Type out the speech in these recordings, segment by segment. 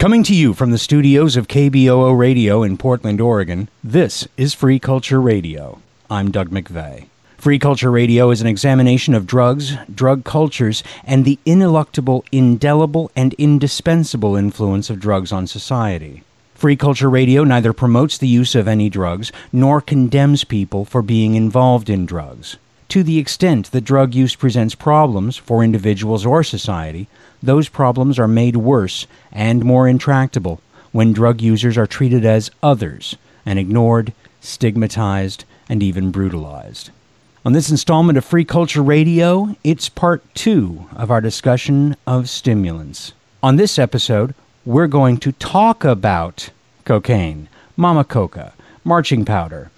Coming to you from the studios of KBOO Radio in Portland, Oregon, this is Free Culture Radio. I'm Doug McVeigh. Free Culture Radio is an examination of drugs, drug cultures, and the ineluctable, indelible, and indispensable influence of drugs on society. Free Culture Radio neither promotes the use of any drugs nor condemns people for being involved in drugs. To the extent that drug use presents problems for individuals or society, those problems are made worse and more intractable when drug users are treated as others and ignored, stigmatized, and even brutalized. On this installment of Free Culture Radio, it's part 2 of our discussion of stimulants. On this episode, we're going to talk about cocaine, mama coca, marching powder,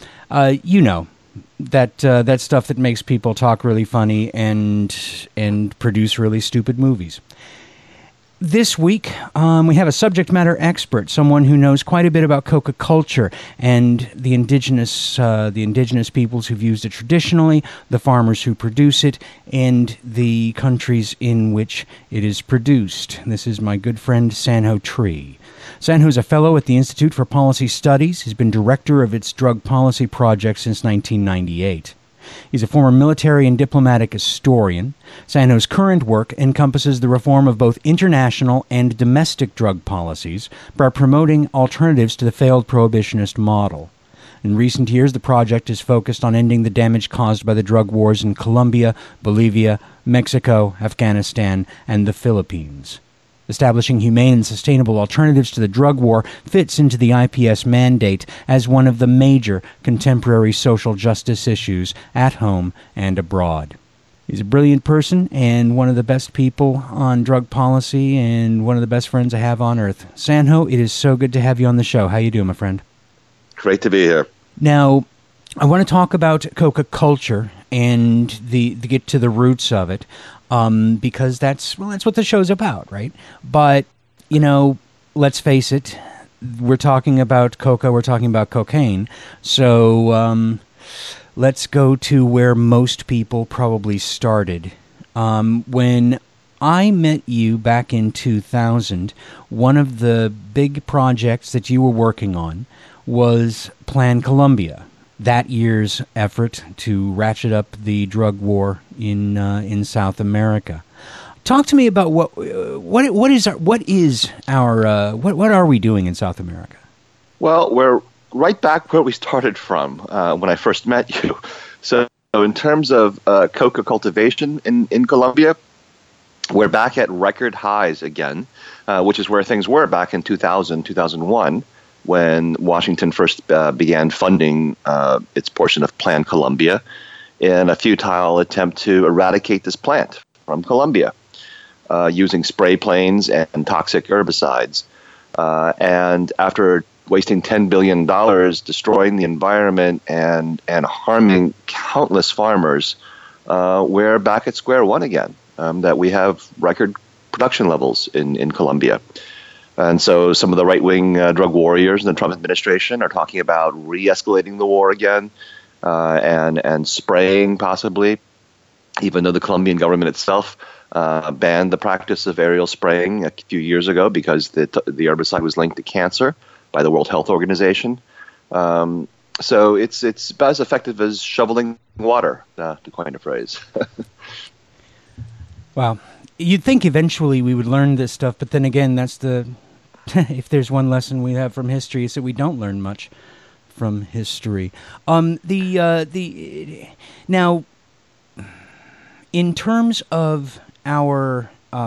that stuff that makes people talk really funny and produce really stupid movies. This week, we have a subject matter expert, someone who knows quite a bit about coca culture and the indigenous peoples who've used it traditionally, the farmers who produce it, and the countries in which it is produced. This is my good friend Sanho Tree. Sanho is a fellow at the Institute for Policy Studies. He's been director of its drug policy project since 1998. He's a former military and diplomatic historian. Sanho's current work encompasses the reform of both international and domestic drug policies by promoting alternatives to the failed prohibitionist model. In recent years, the project is focused on ending the damage caused by the drug wars in Colombia, Bolivia, Mexico, Afghanistan, and the Philippines. Establishing humane and sustainable alternatives to the drug war fits into the IPS mandate as one of the major contemporary social justice issues at home and abroad. He's a brilliant person and one of the best people on drug policy and one of the best friends I have on earth. Sanho, it is so good to have you on the show. How you doing, my friend? Great to be here. Now, I want to talk about coca culture and get to the roots of it. Because that's what the show's about, right? But, let's face it, we're talking about coca, we're talking about cocaine. So let's go to where most people probably started. When I met you back in 2000, one of the big projects that you were working on was Plan Colombia. That year's effort to ratchet up the drug war in South America. Talk to me about what are we doing in South America? Well, we're right back where we started from when I first met you. So in terms of coca cultivation in Colombia, we're back at record highs again, which is where things were back in 2000, 2001. When Washington first began funding its portion of Plan Colombia in a futile attempt to eradicate this plant from Colombia using spray planes and toxic herbicides. And after wasting $10 billion, destroying the environment and harming countless farmers, we're back at square one again, that we have record production levels in Colombia. And so some of the right-wing drug warriors in the Trump administration are talking about re-escalating the war again and spraying possibly, even though the Colombian government itself banned the practice of aerial spraying a few years ago because the herbicide was linked to cancer by the World Health Organization. So it's about as effective as shoveling water, to coin a phrase. Wow. You'd think eventually we would learn this stuff, but then again, that's if there's one lesson we have from history, is that we don't learn much from history. Now, in terms of our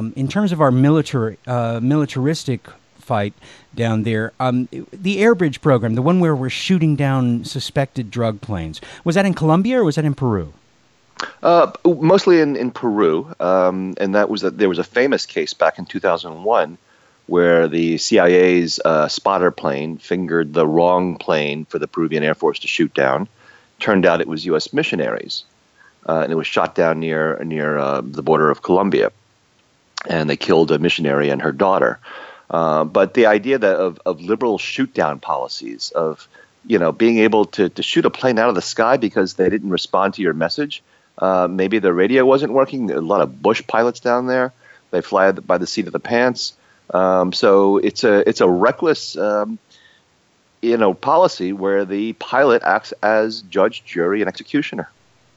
militaristic fight down there, the Air Bridge program, the one where we're shooting down suspected drug planes, was that in Colombia or was that in Peru? Mostly in Peru, and there was a famous case back in 2001 where the CIA's spotter plane fingered the wrong plane for the Peruvian Air Force to shoot down. Turned out it was U.S. missionaries, and it was shot down near the border of Colombia, and they killed a missionary and her daughter. But the idea of liberal shoot-down policies, of being able to shoot a plane out of the sky because they didn't respond to your message. Maybe the radio wasn't working. There are a lot of Bush pilots down there. They fly by the seat of the pants. So it's a reckless policy where the pilot acts as judge, jury, and executioner.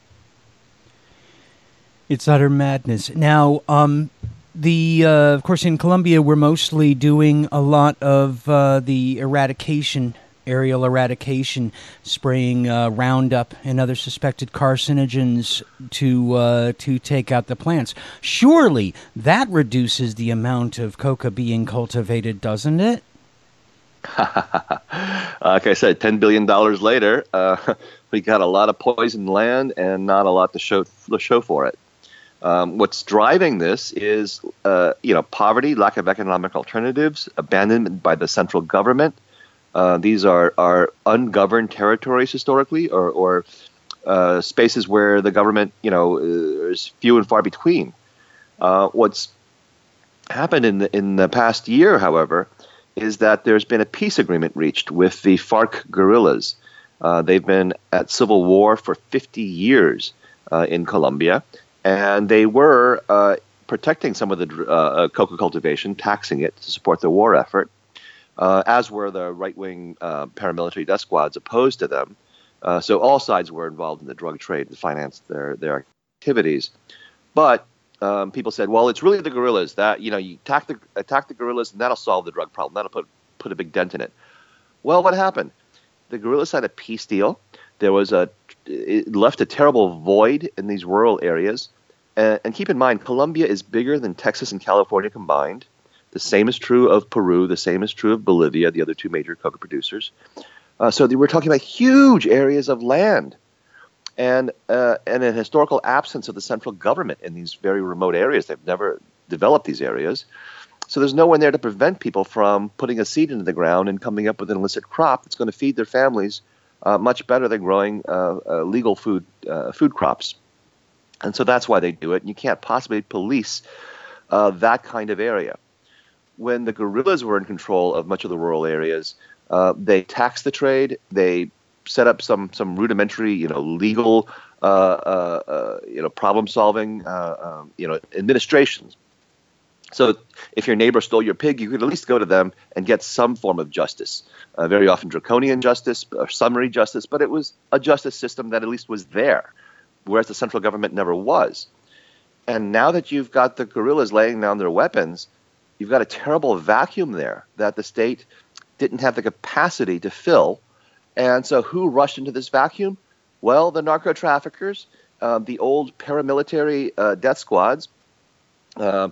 It's utter madness. Now, of course, in Colombia, we're mostly doing a lot of the aerial eradication, spraying Roundup and other suspected carcinogens to take out the plants. Surely that reduces the amount of coca being cultivated, doesn't it? Like I said, $10 billion later, we got a lot of poisoned land and not a lot to show for it. What's driving this is, poverty, lack of economic alternatives, abandonment by the central government. These are ungoverned territories historically, or spaces where the government, is few and far between. What's happened in the past year, however, is that there's been a peace agreement reached with the FARC guerrillas. They've been at civil war for 50 years in Colombia. And they were protecting some of the coca cultivation, taxing it to support the war effort, as were the right-wing paramilitary death squads opposed to them. So all sides were involved in the drug trade to finance their activities. But people said, well, it's really the guerrillas that, you attack the guerrillas and that'll solve the drug problem. That'll put a big dent in it. Well, what happened? The guerrillas had a peace deal. It left a terrible void in these rural areas. And keep in mind, Colombia is bigger than Texas and California combined. The same is true of Peru. The same is true of Bolivia, the other two major coca producers. So we're talking about huge areas of land and an historical absence of the central government in these very remote areas. They've never developed these areas. So there's no one there to prevent people from putting a seed into the ground and coming up with an illicit crop that's going to feed their families much better than growing legal food crops. And so that's why they do it. And you can't possibly police that kind of area. When the guerrillas were in control of much of the rural areas, they taxed the trade. They set up some rudimentary, legal, problem-solving, administrations. So if your neighbor stole your pig, you could at least go to them and get some form of justice. Very often draconian justice or summary justice, but it was a justice system that at least was there, whereas the central government never was. And now that you've got the guerrillas laying down their weapons, you've got a terrible vacuum there that the state didn't have the capacity to fill. And so who rushed into this vacuum? Well, the narco-traffickers, the old paramilitary death squads, that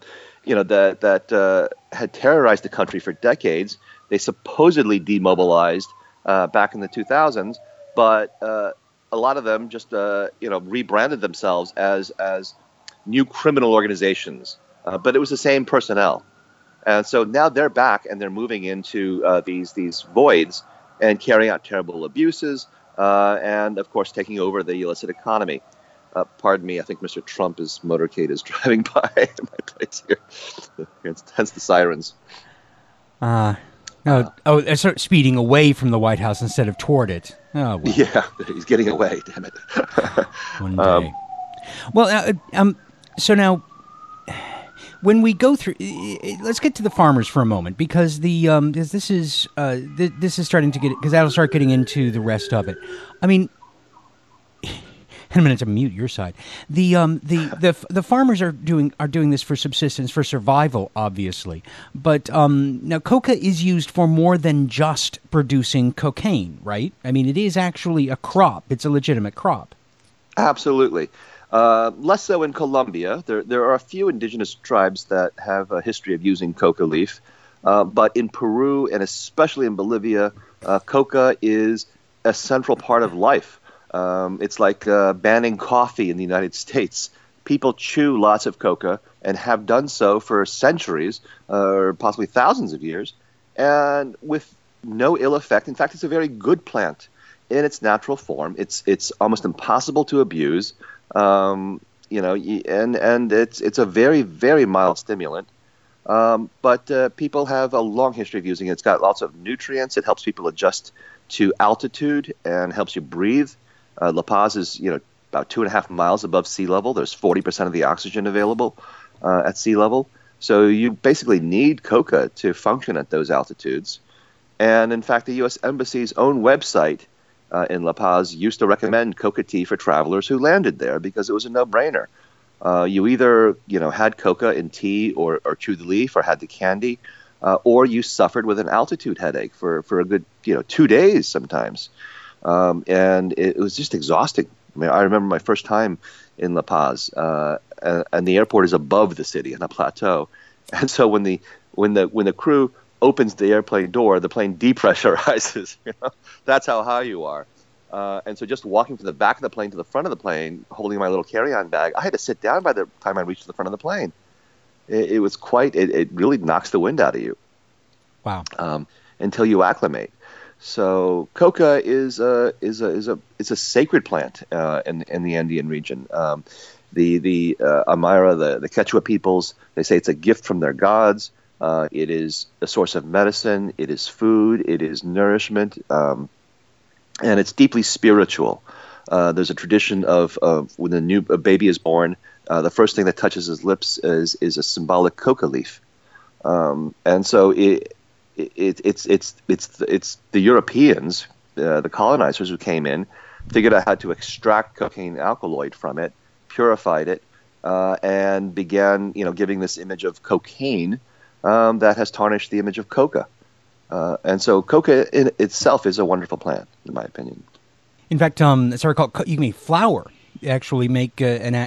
had terrorized the country for decades. They supposedly demobilized back in the 2000s, but a lot of them just rebranded themselves as new criminal organizations. But it was the same personnel. And so now they're back and they're moving into these voids and carrying out terrible abuses and, of course, taking over the illicit economy. Pardon me, I think Mr. Trump's motorcade is driving by my place here. Hence the sirens. They're sort of speeding away from the White House instead of toward it. Oh, well. Yeah, he's getting away, damn it. One day. So now, when we go through, let's get to the farmers for a moment, because this is starting to get, because that'll start getting into the rest of it. I mean, I'm going to mute your side. The farmers are doing this for subsistence, for survival, obviously. But now coca is used for more than just producing cocaine, right? I mean, it is actually a crop. It's a legitimate crop. Absolutely. Less so in Colombia. There are a few indigenous tribes that have a history of using coca leaf. But in Peru and especially in Bolivia, coca is a central part of life. It's like banning coffee in the United States. People chew lots of coca and have done so for centuries or possibly thousands of years, and with no ill effect. In fact, it's a very good plant in its natural form. It's almost impossible to abuse, and it's a very, very mild stimulant. But people have a long history of using it. It's got lots of nutrients. It helps people adjust to altitude and helps you breathe. La Paz is, about 2.5 miles above sea level. There's 40% of the oxygen available at sea level. So you basically need coca to function at those altitudes. And in fact, the U.S. Embassy's own website in La Paz used to recommend coca tea for travelers who landed there because it was a no-brainer. You either had coca in tea or chewed the leaf or had the candy, or you suffered with an altitude headache for a good 2 days sometimes, and it was just exhausting. I mean, I remember my first time in La Paz, and the airport is above the city on a plateau, and so when the crew opens the airplane door, the plane depressurizes. That's how high you are. And so just walking from the back of the plane to the front of the plane, holding my little carry-on bag, I had to sit down by the time I reached the front of the plane. It was it really knocks the wind out of you. Wow. Until you acclimate. So coca is a sacred plant in the Andean region. The Aymara, the Quechua peoples, they say it's a gift from their gods. It is a source of medicine. It is food. It is nourishment. And it's deeply spiritual. There's a tradition of when a baby is born, the first thing that touches his lips is a symbolic coca leaf. And so it's the Europeans, the colonizers who came in, figured out how to extract cocaine alkaloid from it, purified it, and began giving this image of cocaine that has tarnished the image of coca. And so coca in itself is a wonderful plant, in my opinion. In fact, as I recall, you can make flour. Actually, make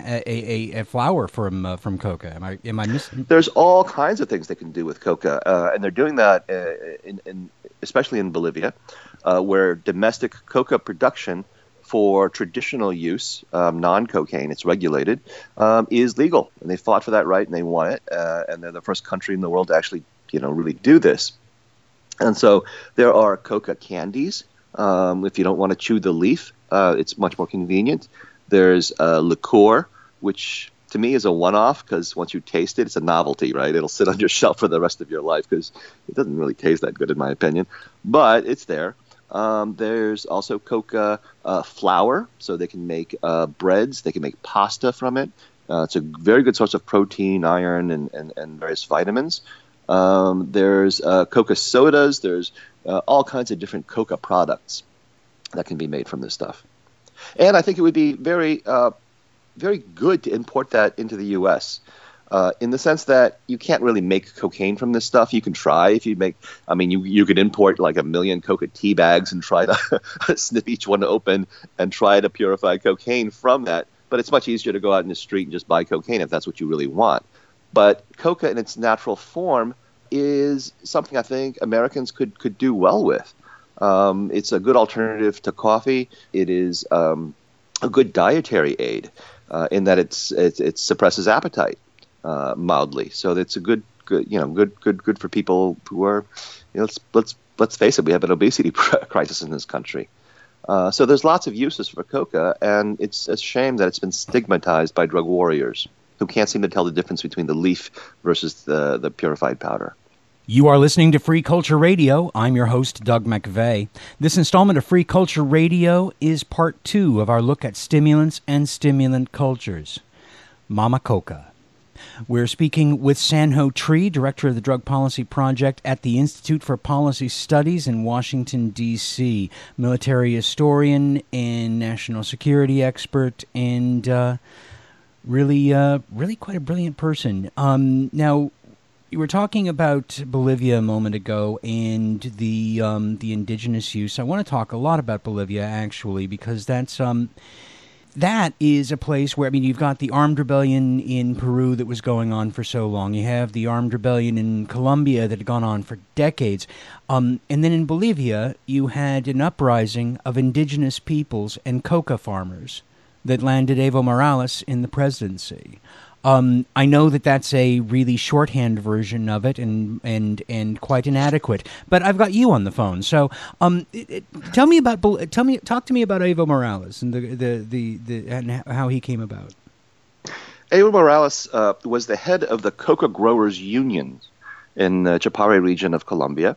a flour from coca. Am I missing? There's all kinds of things they can do with coca, and they're doing that especially in Bolivia, where domestic coca production for traditional use, non-cocaine, it's regulated, is legal, and they fought for that right and they won it, and they're the first country in the world to actually really do this. And so there are coca candies. If you don't want to chew the leaf, it's much more convenient. There's liqueur, which to me is a one-off because once you taste it, it's a novelty, right? It'll sit on your shelf for the rest of your life because it doesn't really taste that good, in my opinion. But it's there. There's also coca flour, so they can make breads. They can make pasta from it. It's a very good source of protein, iron, and various vitamins. There's coca sodas. There's all kinds of different coca products that can be made from this stuff. And I think it would be very, very good to import that into the U.S. In the sense that you can't really make cocaine from this stuff. You can try if you make. I mean, you could import like 1 million coca tea bags and try to snip each one open and try to purify cocaine from that. But it's much easier to go out in the street and just buy cocaine if that's what you really want. But coca in its natural form is something I think Americans could do well with. It's a good alternative to coffee. It is a good dietary aid in that it suppresses appetite mildly. So it's a good for people who are, let's face it, we have an obesity crisis in this country. So there's lots of uses for coca, and it's a shame that it's been stigmatized by drug warriors who can't seem to tell the difference between the leaf versus the purified powder. You are listening to Free Culture Radio. I'm your host, Doug McVeigh. This installment of Free Culture Radio is part 2 of our look at stimulants and stimulant cultures. Mama Coca. We're speaking with San-Ho Tree, Director of the Drug Policy Project at the Institute for Policy Studies in Washington, D.C., military historian and national security expert, and really quite a brilliant person. Now, you were talking about Bolivia a moment ago and the indigenous use. I want to talk a lot about Bolivia, actually, because that is a place where, you've got the armed rebellion in Peru that was going on for so long. You have the armed rebellion in Colombia that had gone on for decades. And then in Bolivia, you had an uprising of indigenous peoples and coca farmers that landed Evo Morales in the presidency. I know that that's a really shorthand version of it and quite inadequate, but I've got you on the phone. So, talk to me about Evo Morales and and how he came about. Evo Morales was the head of the Coca Growers Union in the Chapare region of Bolivia,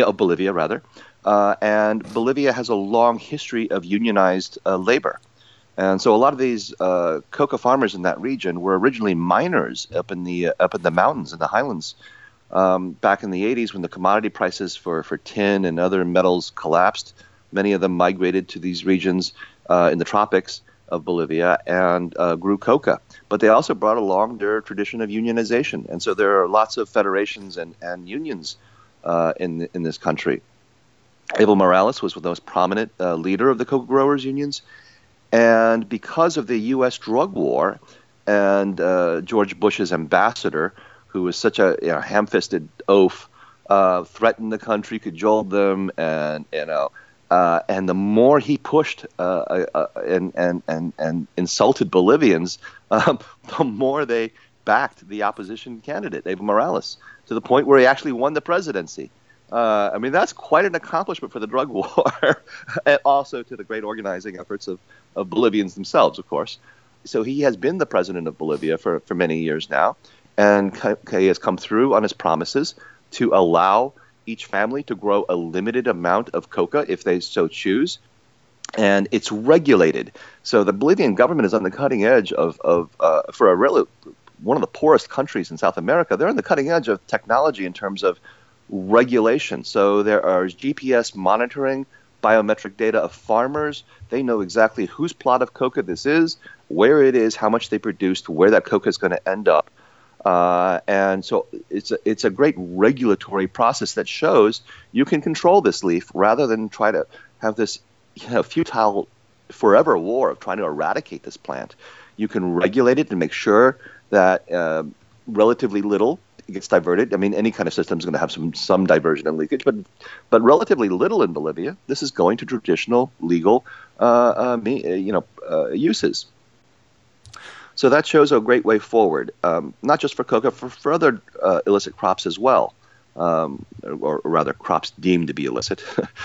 rather. And Bolivia has a long history of unionized labor. And so a lot of these coca farmers in that region were originally miners up in the mountains in the highlands back in the 80s when the commodity prices for tin and other metals collapsed. Many of them migrated to these regions in the tropics of Bolivia and grew coca. But they also brought along their tradition of unionization. And so there are lots of federations and unions in this country. Evo Morales was the most prominent leader of the coca growers unions. And because of the U.S. drug war and George Bush's ambassador, who was such a ham-fisted oaf, threatened the country, cajoled them, and and the more he pushed and insulted Bolivians, the more they backed the opposition candidate, Evo Morales, to the point where he actually won the presidency. I mean, that's quite an accomplishment for the drug war, and also to the great organizing efforts of Bolivians themselves, of course. So he has been the president of Bolivia for many years now, and he has come through on his promises to allow each family to grow a limited amount of coca if they so choose. And it's regulated. So the Bolivian government is on the cutting edge for a really one of the poorest countries in South America. They're on the cutting edge of technology in terms of regulation. So there are GPS monitoring, biometric data of farmers. They know exactly whose plot of coca this is, where it is, how much they produced, where that coca is going to end up. And so it's a great regulatory process that shows you can control this leaf rather than try to have this futile forever war of trying to eradicate this plant. You can regulate it and make sure that relatively little gets diverted. I mean, any kind of system is going to have some diversion and leakage, but relatively little in Bolivia. This is going to traditional legal uses. So that shows a great way forward, not just for coca, for other illicit crops as well, or rather crops deemed to be illicit,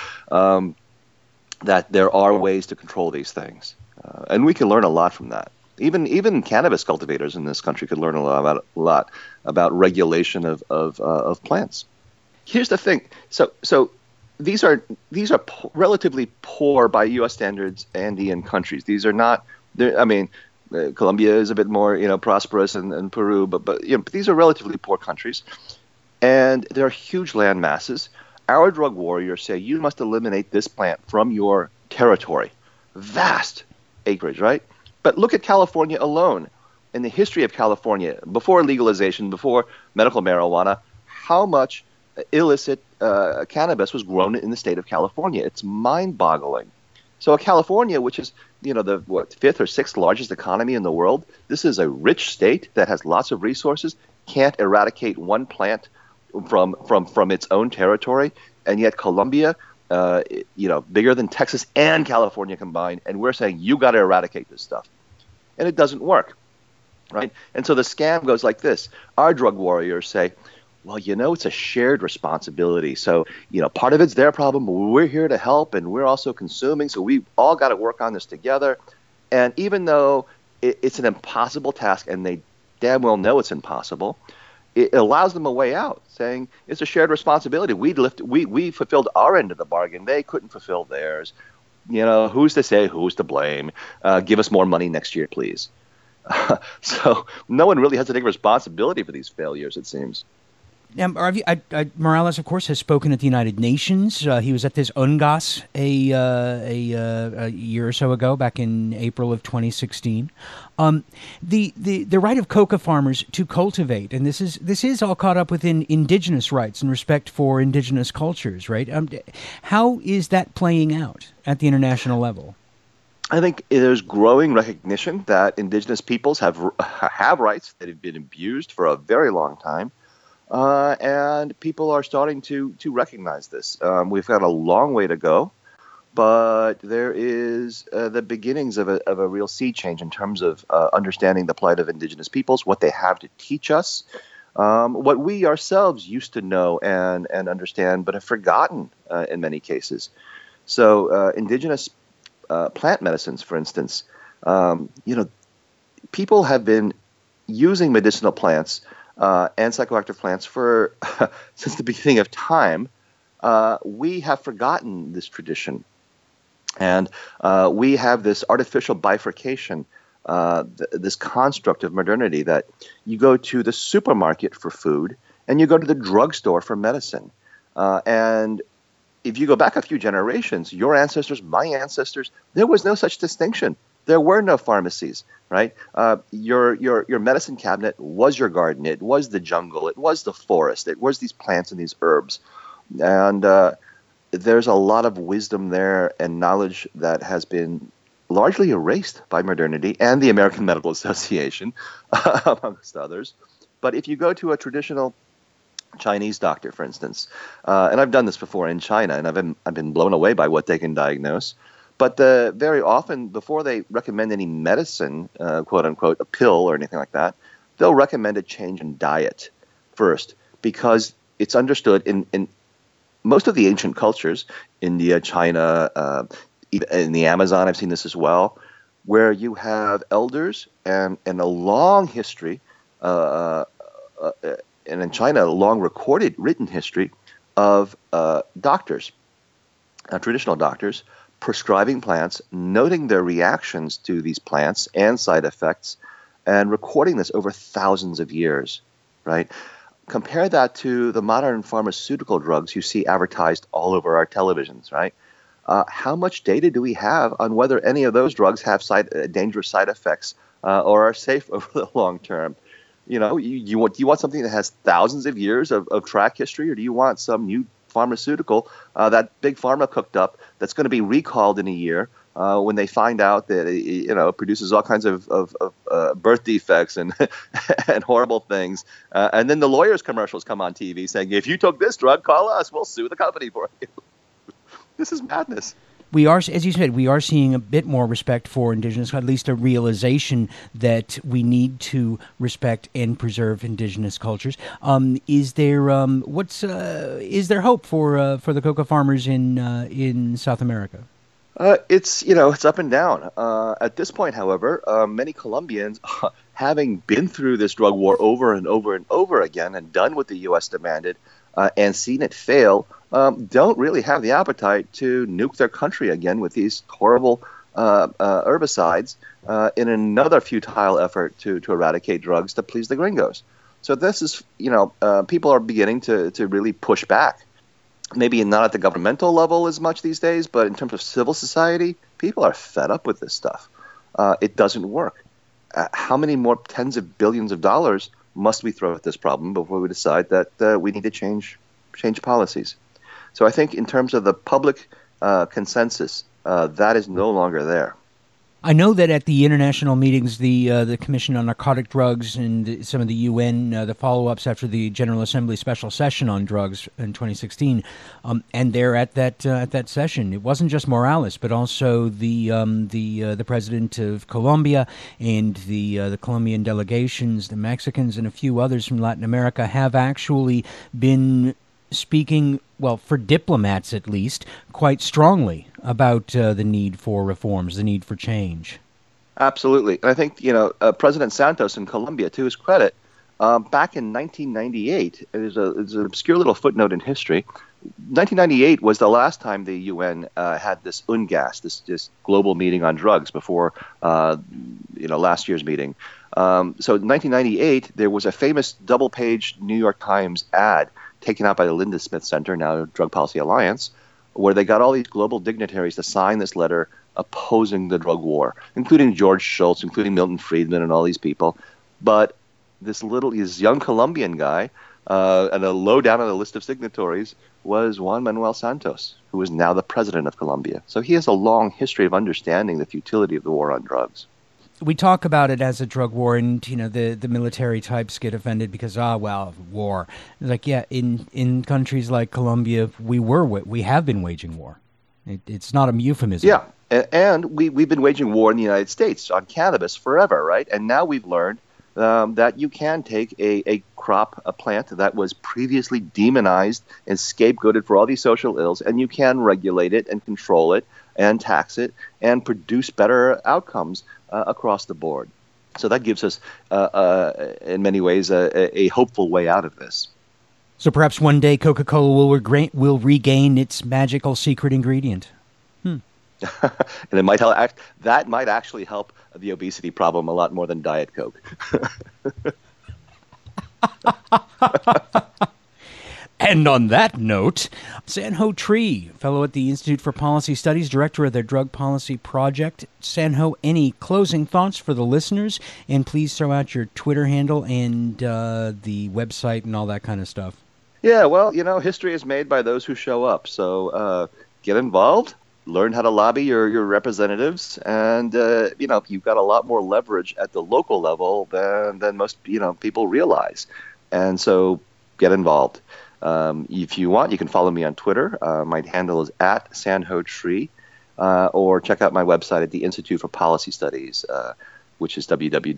that there are ways to control these things. And we can learn a lot from that. Even cannabis cultivators in this country could learn a lot about regulation of plants. Here's the thing. So these are relatively poor by U.S. standards Andean countries. These are not. I mean, Colombia is a bit more prosperous, and Peru, but these are relatively poor countries, and there are huge land masses. Our drug warriors say you must eliminate this plant from your territory. Vast acreage, right? But look at California alone. In the history of California, before legalization, before medical marijuana, how much illicit cannabis was grown in the state of California? It's mind-boggling. So California, which is the fifth or sixth largest economy in the world, this is a rich state that has lots of resources, can't eradicate one plant from its own territory, and yet Colombia, bigger than Texas and California combined, and we're saying you got to eradicate this stuff, and it doesn't work, right? And so the scam goes like this: our drug warriors say, well, it's a shared responsibility. So, part of it's their problem, but we're here to help, and we're also consuming, so we all got to work on this together. And even though it's an impossible task, and they damn well know it's impossible, it allows them a way out, saying it's a shared responsibility. We fulfilled our end of the bargain. They couldn't fulfill theirs. Who's to say who's to blame? Give us more money next year, please. So no one really has to take responsibility for these failures, it seems. Morales, of course, has spoken at the United Nations. He was at this UNGAS a year or so ago, back in April of 2016. The right of coca farmers to cultivate, and this is all caught up within indigenous rights and respect for indigenous cultures, right? How is that playing out at the international level? I think there's growing recognition that indigenous peoples have rights that have been abused for a very long time. And people are starting to recognize this. We've got a long way to go, but there is the beginnings of a real sea change in terms of understanding the plight of indigenous peoples, what they have to teach us, what we ourselves used to know and understand, but have forgotten in many cases. So indigenous plant medicines, for instance, people have been using medicinal plants and psychoactive plants for since the beginning of time. We have forgotten this tradition. And we have this artificial bifurcation, this construct of modernity that you go to the supermarket for food and you go to the drugstore for medicine. And if you go back a few generations, your ancestors, my ancestors, there was no such distinction. There were no pharmacies, right? Your medicine cabinet was your garden. It was the jungle. It was the forest. It was these plants and these herbs. And there's a lot of wisdom there and knowledge that has been largely erased by modernity and the American Medical Association, amongst others. But if you go to a traditional Chinese doctor, for instance, and I've done this before in China, and I've been blown away by what they can diagnose. But very often, before they recommend any medicine, quote unquote, a pill or anything like that, they'll recommend a change in diet first, because it's understood in most of the ancient cultures, India, China, in the Amazon, I've seen this as well, where you have elders and a long history, and in China, a long recorded written history of doctors, traditional doctors, prescribing plants, noting their reactions to these plants and side effects, and recording this over thousands of years, right? Compare that to the modern pharmaceutical drugs you see advertised all over our televisions, right? How much data do we have on whether any of those drugs have dangerous side effects or are safe over the long term? You know, do you want something that has thousands of years of track history, or do you want some new pharmaceutical that Big Pharma cooked up that's going to be recalled in a year when they find out that it produces all kinds of birth defects and and horrible things, and then the lawyers' commercials come on TV saying, "If you took this drug, call us. We'll sue the company for you." This is madness. We are, as you said, we are seeing a bit more respect for indigenous, at least a realization that we need to respect and preserve indigenous cultures. Is there hope for the cocoa farmers in South America? It's up and down. At this point, however, many Colombians, having been through this drug war over and over and over again and done what the U.S. demanded and seen it fail, don't really have the appetite to nuke their country again with these horrible herbicides in another futile effort to eradicate drugs to please the gringos. So this is, people are beginning to really push back. Maybe not at the governmental level as much these days, but in terms of civil society, people are fed up with this stuff. It doesn't work. How many more tens of billions of dollars must we throw at this problem before we decide that we need to change policies? So I think in terms of the public consensus, that is no longer there. I know that at the international meetings, the Commission on Narcotic Drugs and some of the UN, the follow-ups after the General Assembly special session on drugs in 2016, and there at that session, it wasn't just Morales, but also the president of Colombia and the Colombian delegations, the Mexicans, and a few others from Latin America have actually been speaking, well, for diplomats at least, quite strongly about the need for reforms, the need for change. Absolutely. And I think, President Santos in Colombia, to his credit, back in 1998, it's an obscure little footnote in history. 1998 was the last time the UN had this UNGAS, this global meeting on drugs before, last year's meeting. So in 1998, there was a famous double-page New York Times ad taken out by the Linda Smith Center, now Drug Policy Alliance, where they got all these global dignitaries to sign this letter opposing the drug war, including George Shultz, including Milton Friedman and all these people. But this young Colombian guy, and a low down on the list of signatories, was Juan Manuel Santos, who is now the president of Colombia. So he has a long history of understanding the futility of the war on drugs. We talk about it as a drug war, and the military types get offended because war. It's like, yeah, in countries like Colombia, we have been waging war. It's not a euphemism. Yeah, and we've been waging war in the United States on cannabis forever, right? And now we've learned that you can take a plant that was previously demonized and scapegoated for all these social ills, and you can regulate it and control it and tax it and produce better outcomes across the board. So that gives us, in many ways, a hopeful way out of this. So perhaps one day Coca-Cola will regain its magical secret ingredient. And it might help. That might actually help the obesity problem a lot more than Diet Coke. And on that note, San-Ho Tree, fellow at the Institute for Policy Studies, director of their Drug Policy Project. San-Ho, any closing thoughts for the listeners? And please throw out your Twitter handle and the website and all that kind of stuff. Yeah, well, history is made by those who show up. So get involved, learn how to lobby your representatives, and you've got a lot more leverage at the local level than most people realize. And so get involved. If you want, you can follow me on Twitter. My handle is @SanHoTree, or check out my website at the Institute for Policy Studies, which is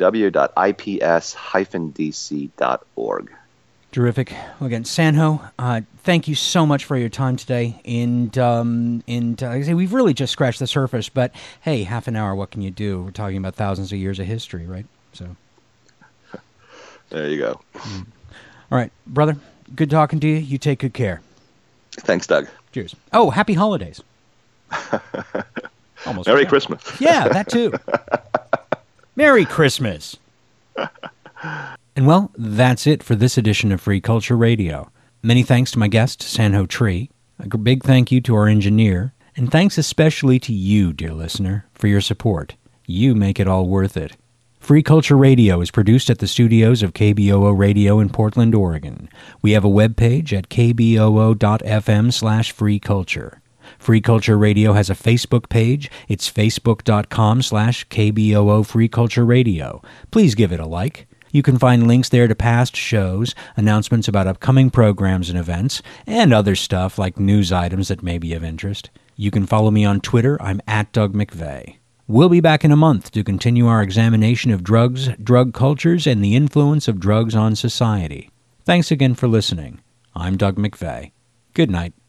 www.ips-dc.org. Terrific. Well, again, San-Ho, thank you so much for your time today. And like I say, we've really just scratched the surface. But hey, half an hour, what can you do? We're talking about thousands of years of history, right? So there you go. All right, brother. Good talking to you. You take good care. Thanks, Doug. Cheers. Oh, happy holidays. Almost. Merry Christmas. Yeah, that too. Merry Christmas. And well, that's it for this edition of Free Culture Radio. Many thanks to my guest, San-Ho Tree. A big thank you to our engineer. And thanks especially to you, dear listener, for your support. You make it all worth it. Free Culture Radio is produced at the studios of KBOO Radio in Portland, Oregon. We have a webpage at kboo.fm/freeculture. Free Culture Radio has a Facebook page. It's facebook.com/KBOO Free Culture Radio. Please give it a like. You can find links there to past shows, announcements about upcoming programs and events, and other stuff like news items that may be of interest. You can follow me on Twitter. I'm @DougMcVeigh. We'll be back in a month to continue our examination of drugs, drug cultures, and the influence of drugs on society. Thanks again for listening. I'm Doug McVeigh. Good night.